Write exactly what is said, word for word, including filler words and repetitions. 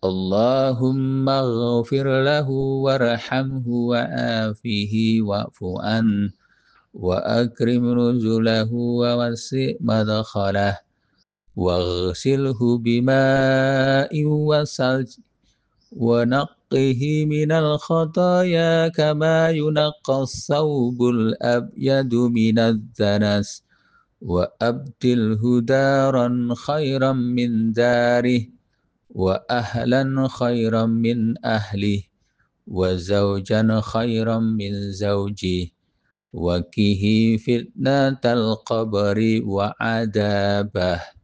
اللهم اغفر له وارحمه وآفه واعف عنه وأكرم نزله ووسع مدخله واغسله بماء وثلج ونقه من الخطايا كما ينقى الثوب الأبيض من الدنس وأبدله دارا خيرا من داره وأهلا خيرا من أهله وزوجا خيرا من زوجه وقه فتنة القبر وعذابه.